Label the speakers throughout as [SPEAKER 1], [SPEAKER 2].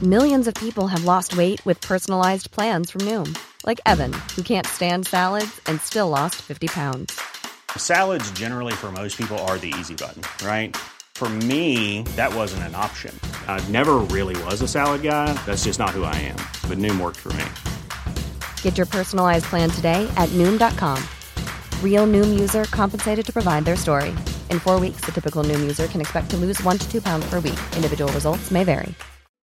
[SPEAKER 1] Millions of people have lost weight with personalized plans from Noom. Like Evan, who can't stand salads and still lost 50 pounds.
[SPEAKER 2] Salads generally for most people are the easy button, right? For me, that wasn't an option. I never really was a salad guy. That's just not who I am. But Noom worked for me.
[SPEAKER 1] Get your personalized plan today at Noom.com. Real Noom user compensated to provide their story. In 4 weeks, the typical Noom user can expect to lose 1 to 2 pounds per week. Individual results may vary.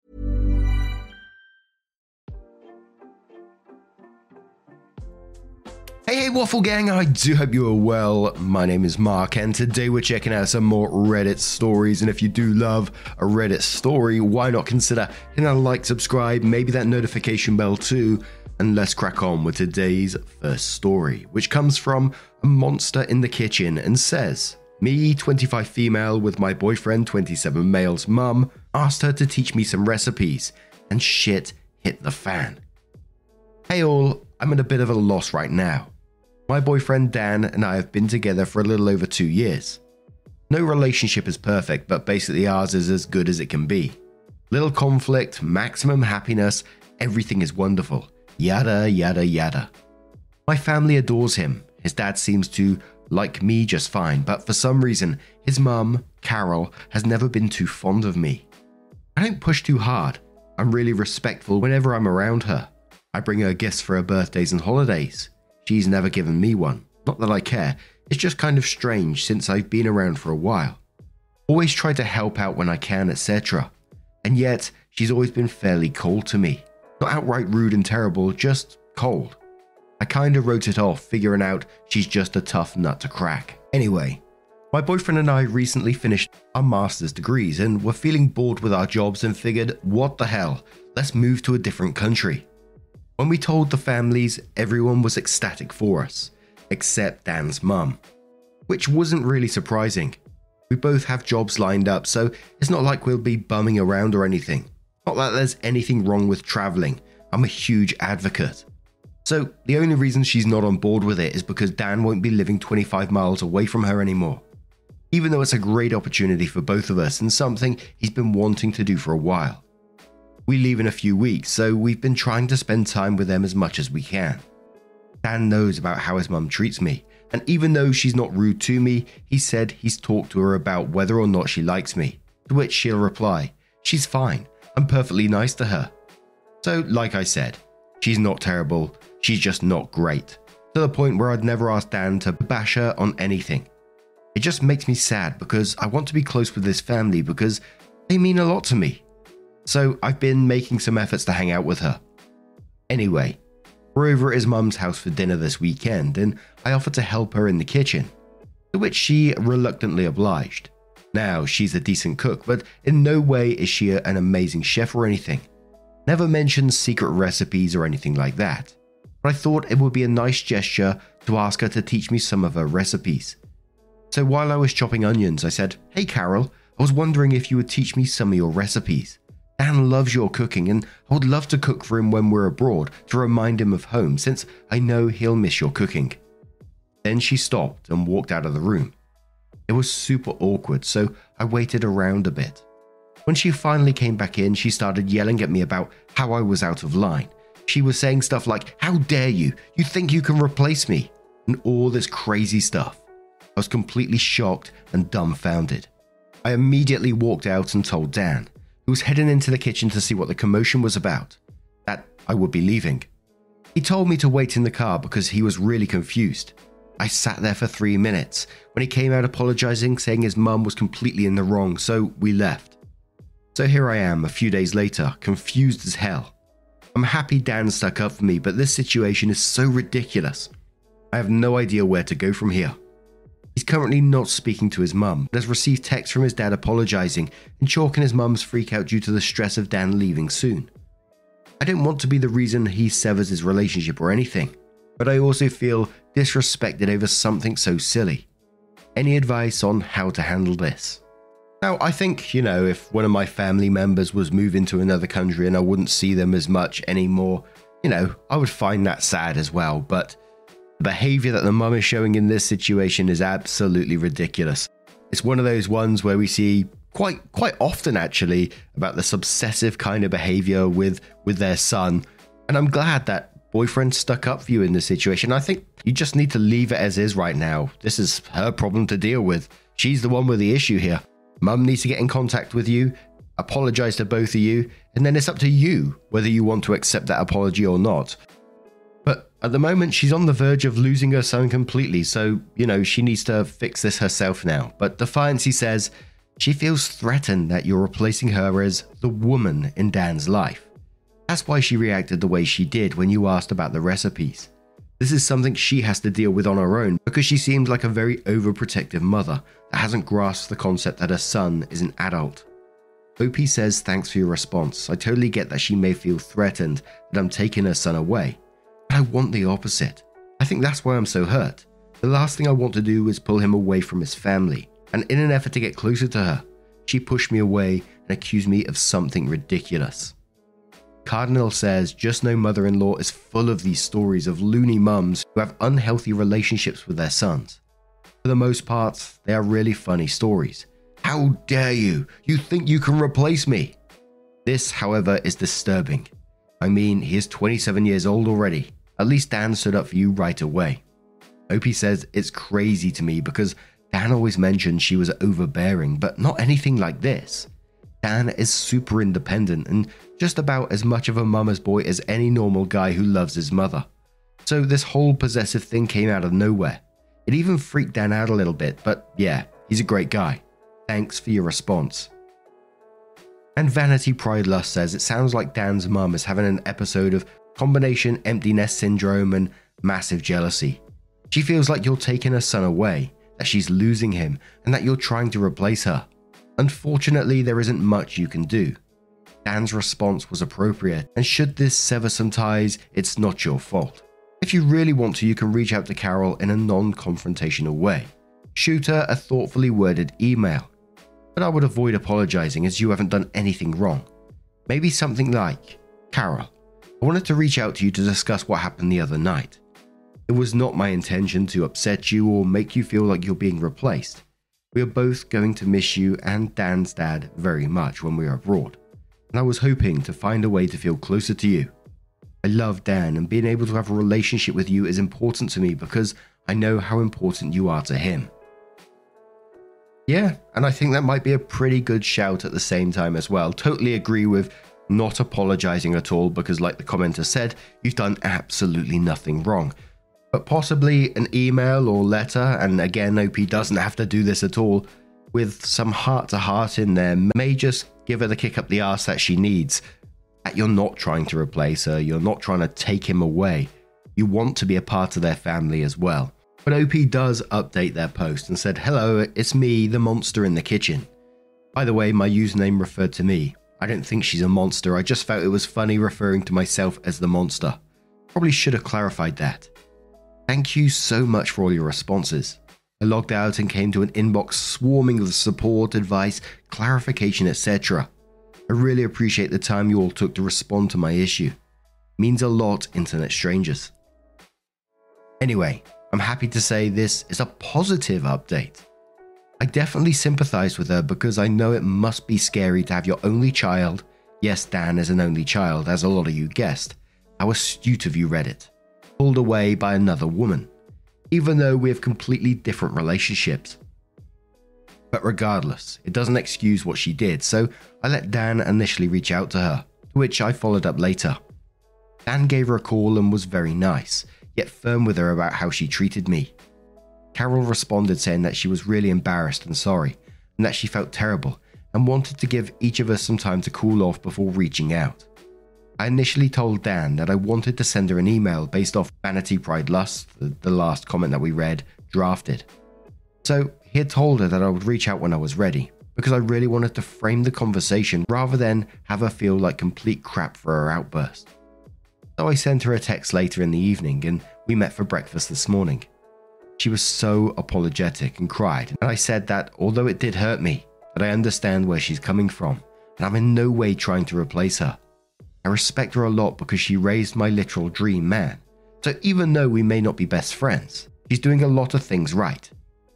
[SPEAKER 3] Hey, Waffle Gang, I do hope you are well. My name is Mark, and today we're checking out some more Reddit stories. And if you do love a Reddit story, why not consider hitting that like, subscribe, maybe that notification bell too. And let's crack on with today's first story, which comes from a monster in the kitchen and says, me, 25 female, with my boyfriend, 27 male's mum, asked her to teach me some recipes, and shit hit the fan. Hey all, I'm at a bit of a loss right now. My boyfriend Dan and I have been together for a little over 2 years. No relationship is perfect, but basically ours is as good as it can be. Little conflict, maximum happiness, everything is wonderful. Yada yada yada. My family adores him. His dad seems to like me just fine, but for some reason, his mum, Carol, has never been too fond of me. I don't push too hard. I'm really respectful whenever I'm around her. I bring her gifts for her birthdays and holidays. She's never given me one. Not that I care, it's just kind of strange since I've been around for a while. Always try to help out when I can, etc. And yet, she's always been fairly cold to me. Not outright rude and terrible, just cold. I kinda wrote it off, figuring out she's just a tough nut to crack. Anyway, my boyfriend and I recently finished our master's degrees and were feeling bored with our jobs and figured, what the hell, let's move to a different country. When we told the families, everyone was ecstatic for us, except Dan's mum, which wasn't really surprising. We both have jobs lined up, so it's not like we'll be bumming around or anything. Not that there's anything wrong with traveling, I'm a huge advocate. So the only reason she's not on board with it is because Dan won't be living 25 miles away from her anymore. Even though it's a great opportunity for both of us and something he's been wanting to do for a while. We leave in a few weeks, so we've been trying to spend time with them as much as we can. Dan knows about how his mum treats me, and even though she's not rude to me, he said he's talked to her about whether or not she likes me, to which she'll reply, she's fine, I'm perfectly nice to her. So, like I said, she's not terrible, she's just not great, to the point where I'd never ask Dan to bash her on anything. It just makes me sad because I want to be close with this family because they mean a lot to me. So I've been making some efforts to hang out with her. Anyway, we're over at his mum's house for dinner this weekend and I offered to help her in the kitchen, to which she reluctantly obliged. Now, she's a decent cook, but in no way is she an amazing chef or anything. Never mentions secret recipes or anything like that. But I thought it would be a nice gesture to ask her to teach me some of her recipes. So while I was chopping onions, I said, hey Carol, I was wondering if you would teach me some of your recipes. Dan loves your cooking and I would love to cook for him when we're abroad to remind him of home since I know he'll miss your cooking. Then she stopped and walked out of the room. It was super awkward, so I waited around a bit. When she finally came back in, she started yelling at me about how I was out of line. She was saying stuff like, how dare you? You think you can replace me? And all this crazy stuff. I was completely shocked and dumbfounded. I immediately walked out and told Dan, who was heading into the kitchen to see what the commotion was about, that I would be leaving. He told me to wait in the car because he was really confused. I sat there for 3 minutes when he came out apologizing, saying his mum was completely in the wrong, so we left. So here I am a few days later, confused as hell. I'm happy Dan stuck up for me, but this situation is so ridiculous. I have no idea where to go from here. He's currently not speaking to his mum, but has received texts from his dad apologizing and chalking his mum's freak out due to the stress of Dan leaving soon. I don't want to be the reason he severs his relationship or anything, but I also feel disrespected over something so silly. Any advice on how to handle this? Now, I think, if one of my family members was moving to another country and I wouldn't see them as much anymore, I would find that sad as well, but the behavior that the mum is showing in this situation is absolutely ridiculous. It's one of those ones where we see quite often actually, about this obsessive kind of behavior with their son. And I'm glad that boyfriend stuck up for you in this situation. I think you just need to leave it as is right now. This is her problem to deal with. She's the one with the issue here. Mum needs to get in contact with you, apologize to both of you, and then it's up to you whether you want to accept that apology or not. But at the moment, she's on the verge of losing her son completely, so, she needs to fix this herself now. But Defiancy says she feels threatened that you're replacing her as the woman in Dan's life. That's why she reacted the way she did when you asked about the recipes. This is something she has to deal with on her own because she seems like a very overprotective mother that hasn't grasped the concept that her son is an adult. OP says thanks for your response. I totally get that she may feel threatened that I'm taking her son away. But I want the opposite. I think that's why I'm so hurt. The last thing I want to do is pull him away from his family. And in an effort to get closer to her, she pushed me away and accused me of something ridiculous. Cardinal says just know mother-in-law is full of these stories of loony mums who have unhealthy relationships with their sons. For the most part, they are really funny stories. How dare you? You think you can replace me? This, however, is disturbing. I mean, he is 27 years old already. At least Dan stood up for you right away. OP says it's crazy to me because Dan always mentioned she was overbearing, but not anything like this. Dan is super independent and just about as much of a mama's boy as any normal guy who loves his mother. So this whole possessive thing came out of nowhere. It even freaked Dan out a little bit, but yeah, he's a great guy. Thanks for your response. And Vanity Pride Lust says it sounds like Dan's mum is having an episode of combination empty nest syndrome and massive jealousy. She feels like you're taking her son away, that she's losing him, and that you're trying to replace her. Unfortunately, there isn't much you can do. Dan's response was appropriate, and should this sever some ties, it's not your fault. If you really want to, you can reach out to Carol in a non-confrontational way. Shoot her a thoughtfully worded email. But I would avoid apologizing as you haven't done anything wrong. Maybe something like, Carol, I wanted to reach out to you to discuss what happened the other night. It was not my intention to upset you or make you feel like you're being replaced. We are both going to miss you and Dan's dad very much when we are abroad, and I was hoping to find a way to feel closer to you. I love Dan, and being able to have a relationship with you is important to me because I know how important you are to him. Yeah, and I think that might be a pretty good shout at the same time as well. Totally agree with not apologizing at all because, like the commenter said, you've done absolutely nothing wrong. But possibly an email or letter, and again, OP doesn't have to do this at all, with some heart-to-heart in there, may just give her the kick up the arse that she needs. That you're not trying to replace her, you're not trying to take him away. You want to be a part of their family as well. But OP does update their post and said, hello, it's me, the monster in the kitchen. By the way, my username referred to me. I don't think she's a monster, I just felt it was funny referring to myself as the monster. Probably should have clarified that. Thank you so much for all your responses. I logged out and came to an inbox swarming with support, advice, clarification, etc. I really appreciate the time you all took to respond to my issue. It means a lot, internet strangers. Anyway, I'm happy to say this is a positive update. I definitely sympathize with her because I know it must be scary to have your only child, yes, Dan is an only child, as a lot of you guessed, how astute of you read it, pulled away by another woman, even though we have completely different relationships. But regardless, it doesn't excuse what she did, so I let Dan initially reach out to her, to which I followed up later. Dan gave her a call and was very nice, yet firm with her about how she treated me. Carol responded saying that she was really embarrassed and sorry, and that she felt terrible, and wanted to give each of us some time to cool off before reaching out. I initially told Dan that I wanted to send her an email based off Vanity Pride Lust, the last comment that we read, drafted. So he had told her that I would reach out when I was ready, because I really wanted to frame the conversation rather than have her feel like complete crap for her outburst. So I sent her a text later in the evening and we met for breakfast this morning. She was so apologetic and cried, and I said that although it did hurt me, that I understand where she's coming from, and I'm in no way trying to replace her. I respect her a lot because she raised my literal dream man, so even though we may not be best friends, she's doing a lot of things right.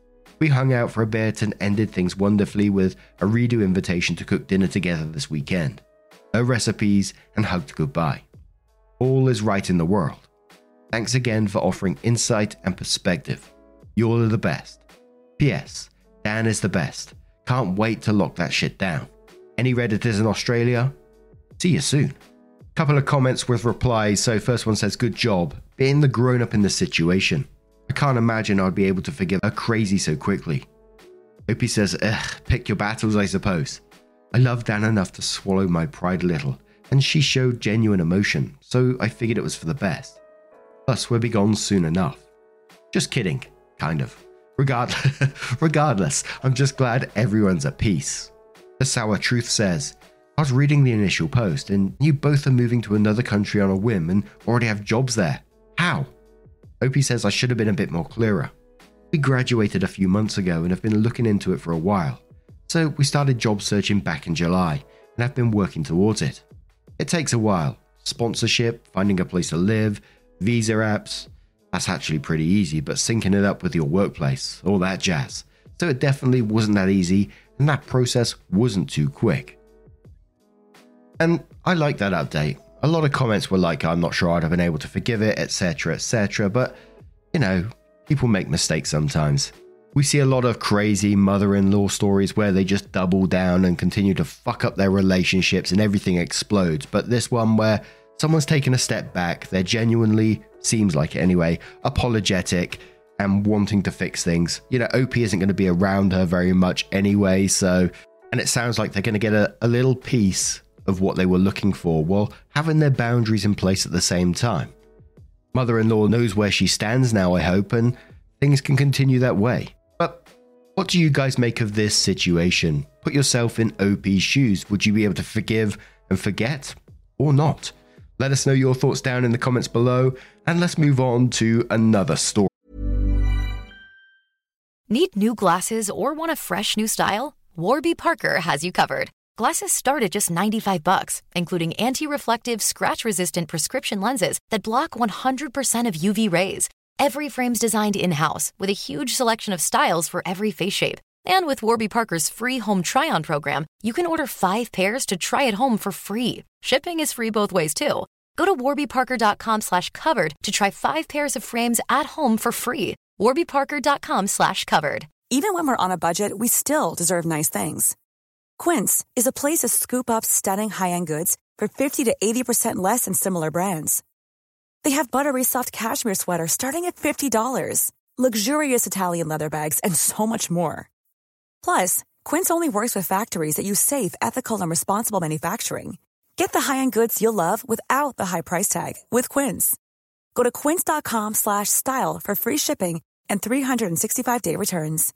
[SPEAKER 3] We hung out for a bit and ended things wonderfully with a redo invitation to cook dinner together this weekend. No recipes and hugged goodbye. All is right in the world. Thanks again for offering insight and perspective. You all are the best. P.S. Dan is the best. Can't wait to lock that shit down. Any Redditors in Australia? See you soon. Couple of comments with replies. So first one says, good job being the grown up in the situation. I can't imagine I'd be able to forgive a crazy so quickly. Opie says, pick your battles, I suppose. I love Dan enough to swallow my pride a little, and she showed genuine emotion, so I figured it was for the best. Plus, we'll be gone soon enough. Just kidding, kind of. Regardless, I'm just glad everyone's at peace. The Sour Truth says, I was reading the initial post, and you both are moving to another country on a whim and already have jobs there. How? Opie says I should have been a bit more clearer. We graduated a few months ago and have been looking into it for a while. So we started job searching back in July and have been working towards it. It takes a while. Sponsorship, finding a place to live, visa apps. That's actually pretty easy, but syncing it up with your workplace, all that jazz. So it definitely wasn't that easy, and that process wasn't too quick. And I like that update. A lot of comments were like, I'm not sure I'd have been able to forgive it, etc., but, you know, people make mistakes sometimes. We see a lot of crazy mother-in-law stories where they just double down and continue to fuck up their relationships and everything explodes, but this one where someone's taken a step back, they're genuinely, seems like it anyway, apologetic and wanting to fix things. You know, Opie isn't going to be around her very much anyway, so, and it sounds like they're going to get a little piece of what they were looking for while having their boundaries in place at the same time. Mother-in-law knows where she stands now, I hope, and things can continue that way. But what do you guys make of this situation? Put yourself in Opie's shoes. Would you be able to forgive and forget or not? Let us know your thoughts down in the comments below, and let's move on to another story.
[SPEAKER 4] Need new glasses or want a fresh new style? Warby Parker has you covered. Glasses start at just $95, including anti-reflective, scratch-resistant prescription lenses that block 100% of UV rays. Every frame's designed in-house with a huge selection of styles for every face shape. And with Warby Parker's free home try-on program, you can order 5 pairs to try at home for free. Shipping is free both ways, too. Go to warbyparker.com/covered to try 5 pairs of frames at home for free. warbyparker.com/covered.
[SPEAKER 5] Even when we're on a budget, we still deserve nice things. Quince is a place to scoop up stunning high-end goods for 50 to 80% less than similar brands. They have buttery soft cashmere sweaters starting at $50, luxurious Italian leather bags, and so much more. Plus, Quince only works with factories that use safe, ethical, and responsible manufacturing. Get the high-end goods you'll love without the high price tag with Quince. Go to quince.com/style for free shipping and 365-day returns.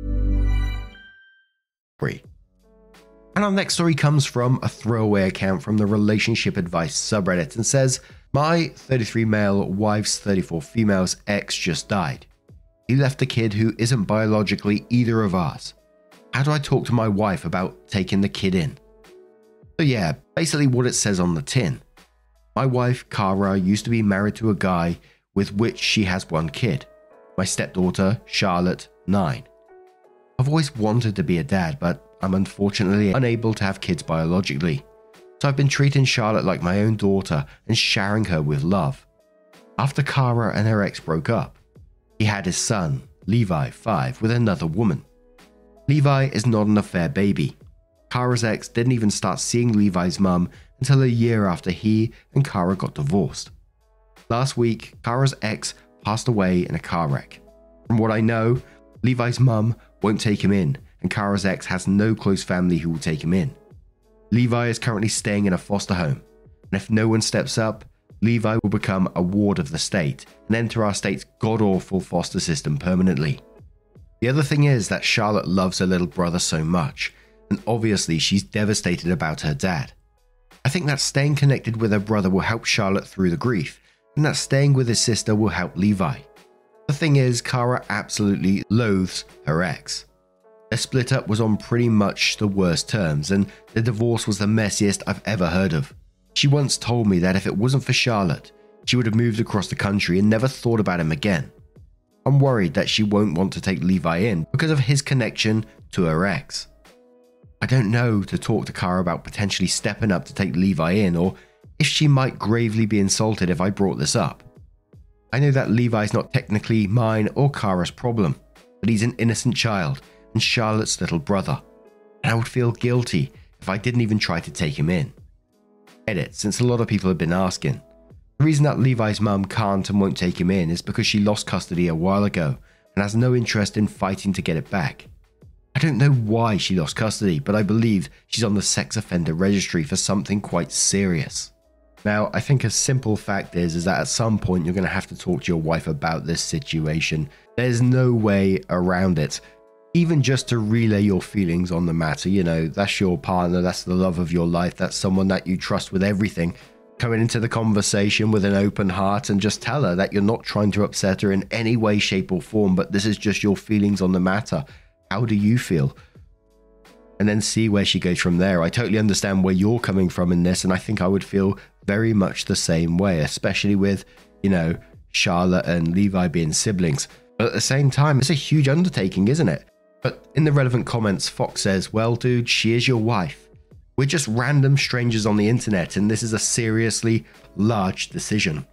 [SPEAKER 3] And our next story comes from a throwaway account from the Relationship Advice subreddit and says, my 33 male, wife's 34 female's ex just died. He left a kid who isn't biologically either of ours. How do I talk to my wife about taking the kid in? So yeah, basically what it says on the tin. My wife, Cara, used to be married to a guy with which she has one kid. My stepdaughter, Charlotte, 9. I've always wanted to be a dad, but I'm unfortunately unable to have kids biologically. So I've been treating Charlotte like my own daughter and showering her with love. After Cara and her ex broke up, he had his son, Levi, 5, with another woman. Levi is not an affair baby. Cara's ex didn't even start seeing Levi's mum until a year after he and Cara got divorced. Last week, Cara's ex passed away in a car wreck. From what I know, Levi's mum won't take him in, and Cara's ex has no close family who will take him in. Levi is currently staying in a foster home, and if no one steps up, Levi will become a ward of the state and enter our state's god-awful foster system permanently. The other thing is that Charlotte loves her little brother so much, and obviously she's devastated about her dad. I think that staying connected with her brother will help Charlotte through the grief, and that staying with his sister will help Levi. The thing is, Cara absolutely loathes her ex. Their split up was on pretty much the worst terms, and the divorce was the messiest I've ever heard of. She once told me that if it wasn't for Charlotte, she would have moved across the country and never thought about him again. I'm worried that she won't want to take Levi in because of his connection to her ex. I don't know to talk to Kara about potentially stepping up to take Levi in, or if she might gravely be insulted if I brought this up. I know that Levi's not technically mine or Kara's problem, but he's an innocent child and Charlotte's little brother, and I would feel guilty if I didn't even try to take him in. Edit, since a lot of people have been asking. The reason that Levi's mum can't and won't take him in is because she lost custody a while ago and has no interest in fighting to get it back. I don't know why she lost custody, but I believe she's on the sex offender registry for something quite serious. Now, I think a simple fact is that at some point you're going to have to talk to your wife about this situation. There's no way around it. Even just to relay your feelings on the matter, that's your partner, that's the love of your life, that's someone that you trust with everything. Coming into the conversation with an open heart and just tell her that you're not trying to upset her in any way, shape or form, but this is just your feelings on the matter. How do you feel? And then see where she goes from there. I totally understand where you're coming from in this, and I think I would feel very much the same way, especially with, Charlotte and Levi being siblings. But at the same time, it's a huge undertaking, isn't it? But in the relevant comments, Fox says, well, dude, she is your wife. We're just random strangers on the internet, and this is a seriously large decision.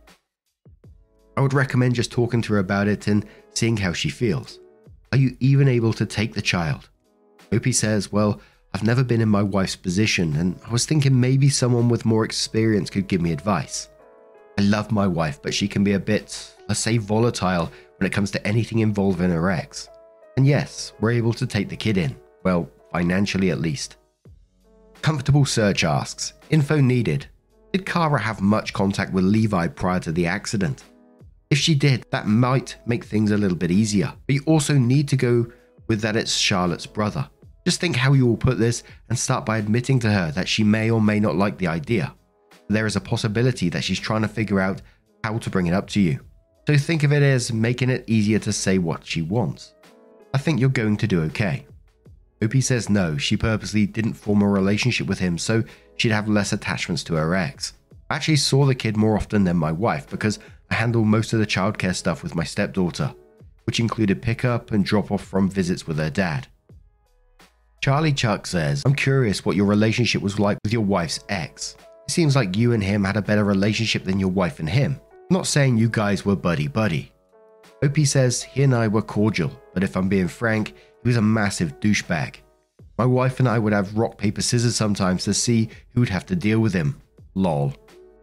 [SPEAKER 3] I would recommend just talking to her about it and seeing how she feels. Are you even able to take the child? Opie says, well, I've never been in my wife's position, and I was thinking maybe someone with more experience could give me advice. I love my wife, but she can be a bit, let's say, volatile when it comes to anything involving her ex. And yes, we're able to take the kid in. Well, financially at least. Comfortable Search asks, info needed. Did Kara have much contact with Levi prior to the accident? If she did, that might make things a little bit easier. But you also need to go with that it's Charlotte's brother. Just think how you will put this and start by admitting to her that she may or may not like the idea. There is a possibility that she's trying to figure out how to bring it up to you. So think of it as making it easier to say what she wants. I think you're going to do okay. Opie says no, she purposely didn't form a relationship with him so she'd have less attachments to her ex. I actually saw the kid more often than my wife because I handle most of the childcare stuff with my stepdaughter, which included pickup and drop off from visits with her dad. Charlie Chuck says, I'm curious what your relationship was like with your wife's ex. It seems like you and him had a better relationship than your wife and him. I'm not saying you guys were buddy-buddy. Opie says he and I were cordial, but if I'm being frank, he was a massive douchebag. My wife and I would have rock, paper, scissors sometimes to see who would have to deal with him. Lol.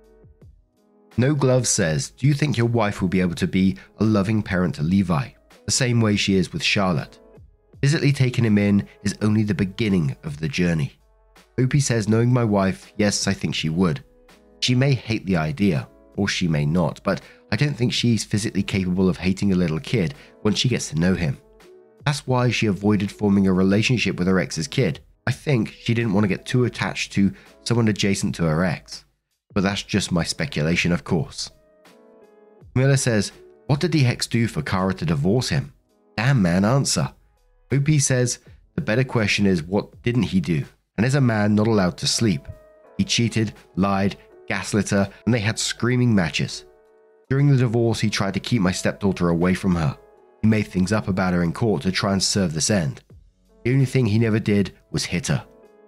[SPEAKER 3] No Glove says, do you think your wife will be able to be a loving parent to Levi, the same way she is with Charlotte? Physically taking him in is only the beginning of the journey. Opie says, knowing my wife, yes, I think she would. She may hate the idea, or she may not, but I don't think she's physically capable of hating a little kid once she gets to know him. That's why she avoided forming a relationship with her ex's kid. I think she didn't want to get too attached to someone adjacent to her ex. But that's just my speculation, of course. Miller says, what did the ex do for Kara to divorce him? Damn man, answer. Opie says, the better question is what didn't he do? And is a man not allowed to sleep? He cheated, lied, gaslit her, and they had screaming matches. During the divorce, he tried to keep my stepdaughter away from her. He made things up about her in court to try and serve this end. The only thing he never did was hit her.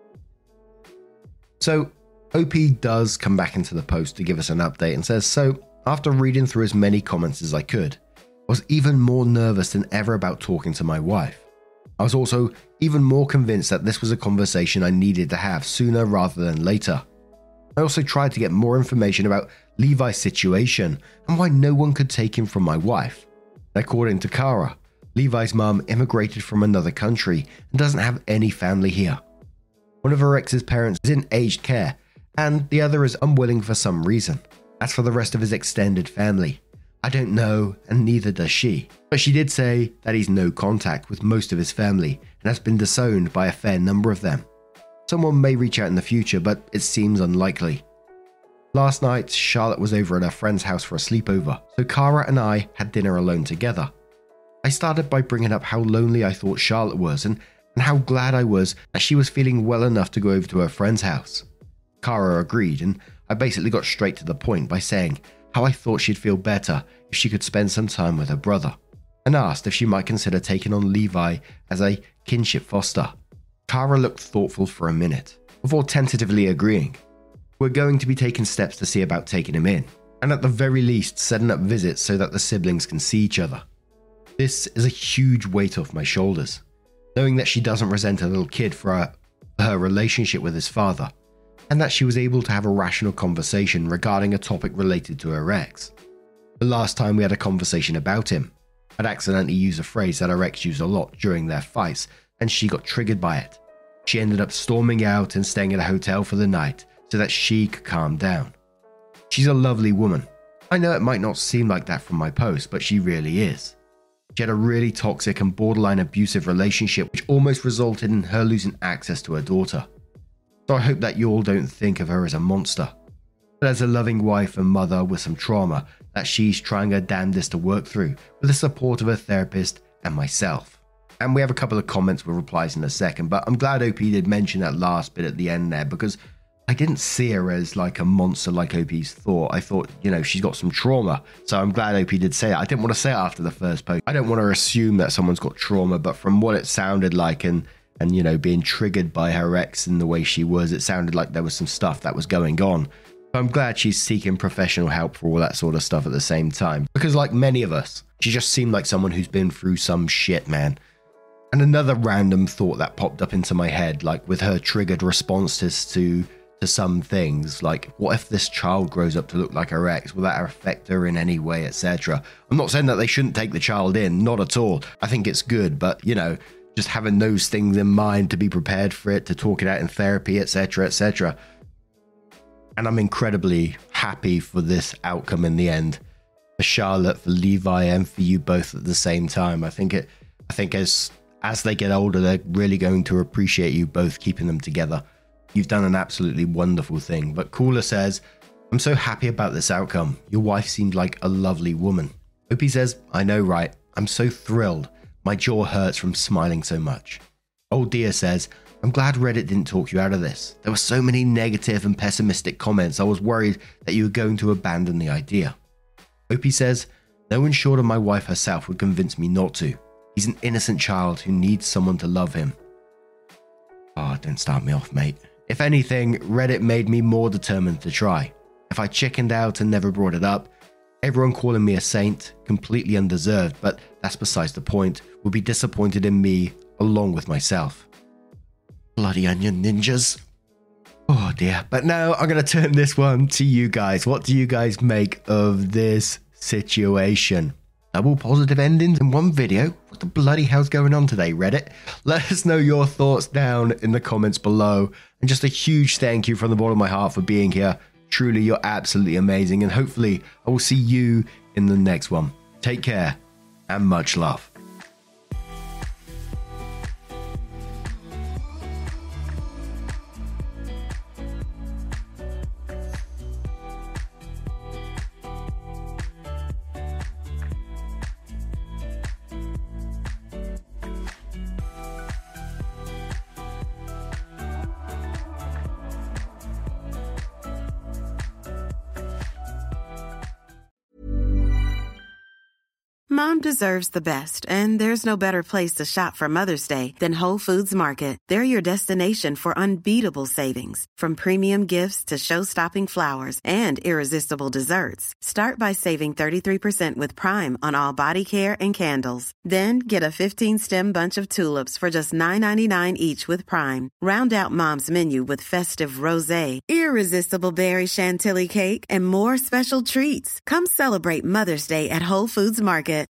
[SPEAKER 3] So, OP does come back into the post to give us an update and says, so, after reading through as many comments as I could, I was even more nervous than ever about talking to my wife. I was also even more convinced that this was a conversation I needed to have sooner rather than later. I also tried to get more information about Levi's situation and why no one could take him from my wife. According to Kara, Levi's mum immigrated from another country and doesn't have any family here. One of her ex's parents is in aged care, and the other is unwilling for some reason. As for the rest of his extended family, I don't know, and neither does she. But she did say that he's no contact with most of his family and has been disowned by a fair number of them. Someone may reach out in the future, but it seems unlikely. Last night, Charlotte was over at her friend's house for a sleepover, so Kara and I had dinner alone together. I started by bringing up how lonely I thought Charlotte was and how glad I was that she was feeling well enough to go over to her friend's house. Kara agreed, and I basically got straight to the point by saying how I thought she'd feel better if she could spend some time with her brother. and asked if she might consider taking on Levi as a kinship foster. Kara looked thoughtful for a minute, before tentatively agreeing. We're going to be taking steps to see about taking him in, and at the very least setting up visits so that the siblings can see each other. This is a huge weight off my shoulders, knowing that she doesn't resent a little kid for her relationship with his father, and that she was able to have a rational conversation regarding a topic related to her ex. The last time we had a conversation about him, I'd accidentally used a phrase that her ex used a lot during their fights, and she got triggered by it. She ended up storming out and staying at a hotel for the night so that she could calm down. She's a lovely woman. I know it might not seem like that from my post, but she really is. She had a really toxic and borderline abusive relationship which almost resulted in her losing access to her daughter. So I hope that you all don't think of her as a monster, but as a loving wife and mother with some trauma that she's trying her damnedest to work through with the support of her therapist and myself. And we have a couple of comments with replies in a second, but I'm glad OP did mention that last bit at the end there, because I didn't see her as like a monster like OP's thought. I thought, she's got some trauma. So I'm glad OP did say it. I didn't want to say it after the first post. I don't want to assume that someone's got trauma, but from what it sounded like and being triggered by her ex and the way she was, it sounded like there was some stuff that was going on. So I'm glad she's seeking professional help for all that sort of stuff at the same time. Because like many of us, she just seemed like someone who's been through some shit, man. And another random thought that popped up into my head, like with her triggered responses to some things, like what if this child grows up to look like her ex? Will that affect her in any way, etc.? I'm not saying that they shouldn't take the child in, not at all. I think it's good, but just having those things in mind to be prepared for it, to talk it out in therapy, etc., etc. And I'm incredibly happy for this outcome in the end, for Charlotte, for Levi, and for you both at the same time. I think as they get older, they're really going to appreciate you both keeping them together. You've done an absolutely wonderful thing. But Cooler says, I'm so happy about this outcome. Your wife seemed like a lovely woman. Opie says, I know, right? I'm so thrilled. My jaw hurts from smiling so much. Old Dear says, I'm glad Reddit didn't talk you out of this. There were so many negative and pessimistic comments. I was worried that you were going to abandon the idea. Opie says, no one short of my wife herself would convince me not to. He's an innocent child who needs someone to love him. Oh, don't start me off, mate. If anything, Reddit made me more determined to try. If I chickened out and never brought it up, everyone calling me a saint, completely undeserved, but that's besides the point, would be disappointed in me along with myself. Bloody onion ninjas. Oh dear. But now I'm going to turn this one to you guys. What do you guys make of this situation? Double positive endings in one video? What the bloody hell's going on today, Reddit? Let us know your thoughts down in the comments below. And just a huge thank you from the bottom of my heart for being here. Truly, you're absolutely amazing. And hopefully, I will see you in the next one. Take care and much love.
[SPEAKER 6] Mom deserves the best, and there's no better place to shop for Mother's Day than Whole Foods Market. They're your destination for unbeatable savings, from premium gifts to show-stopping flowers and irresistible desserts. Start by saving 33% with Prime on all body care and candles. Then get a 15-stem bunch of tulips for just $9.99 each with Prime. Round out Mom's menu with festive rosé, irresistible berry chantilly cake, and more special treats. Come celebrate Mother's Day at Whole Foods Market.